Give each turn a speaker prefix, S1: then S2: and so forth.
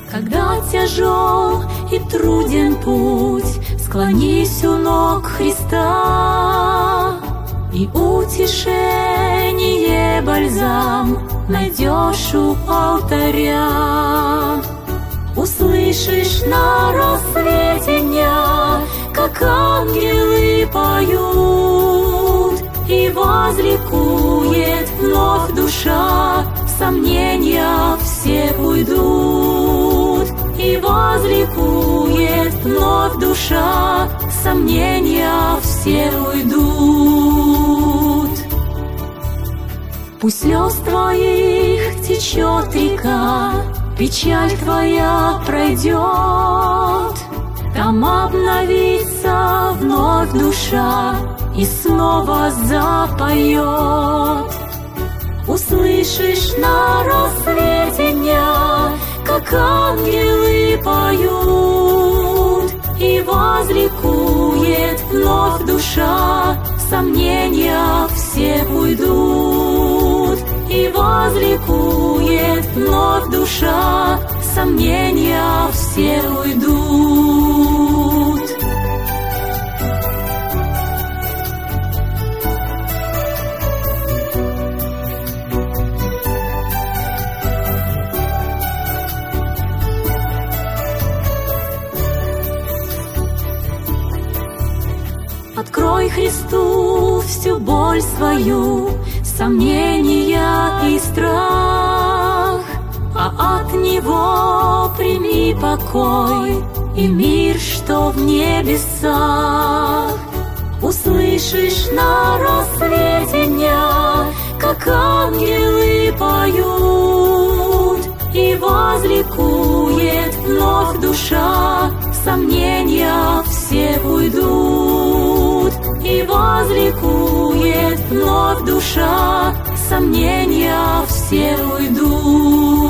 S1: Когда тяжел и труден путь, склонись у ног Христа, и утешение бальзам найдешь у алтаря. Услышишь на рассвете дня, как ангелы поют, и возликует вновь душа, сомнения все уйдут. И возликует вновь душа, сомнения все уйдут. Пусть слез твоих течет река, печаль твоя пройдет, там обновится вновь душа и снова запоет. Услышишь на рассвете дня, как ангелы поют, и возликует вновь душа, сомнения все уйдут. И возликует вновь душа, сомнения все уйдут. Открой Христу всю боль свою, сомнения и страх, а от Него прими покой и мир, что в небесах. Услышишь на рассвете дня, как ангелы поют, и возликует вновь душа, сомнения все уйдут. И возликует вновь душа, сомнения все уйдут.